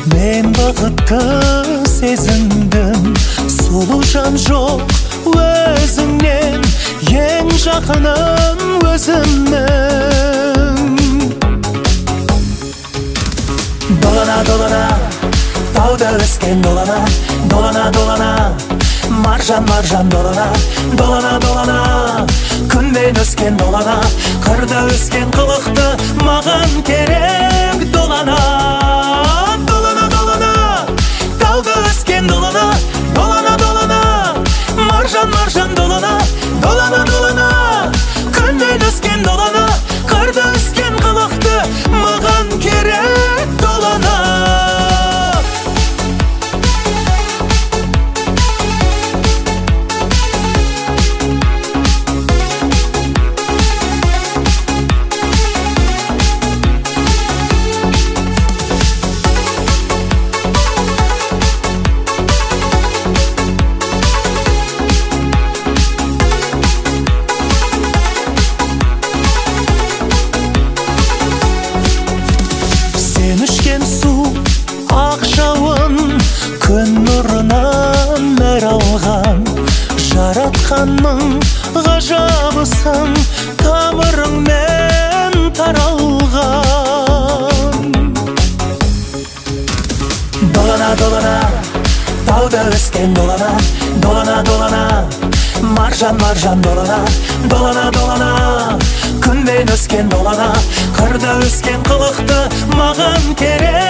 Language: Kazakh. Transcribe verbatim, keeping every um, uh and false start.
Мен бақытты сезіндім, сұлу жан жоқ өзіңнен, ең жақының өзімнің. Долана, долана, тауда өскен долана, долана, долана, маржан, маржан долана, долана, долана, күнмен өскен долана, қырда өскен қылықты маған керек долана. Долана, долана, тауда өскен долана, долана, долана, маржан, маржан долана, долана, долана, күнмен өскен долана, қырда өскен қылықты маған керек долана. Күн нұрынан нәр алған, жаратқанның ғажабысың, тамырыңмен таралған. Долана, долана, тауда өскен долана, долана, долана, маржан, маржан долана, долана, долана, күнмен өскен долана, қырда өскен қылықты маған керек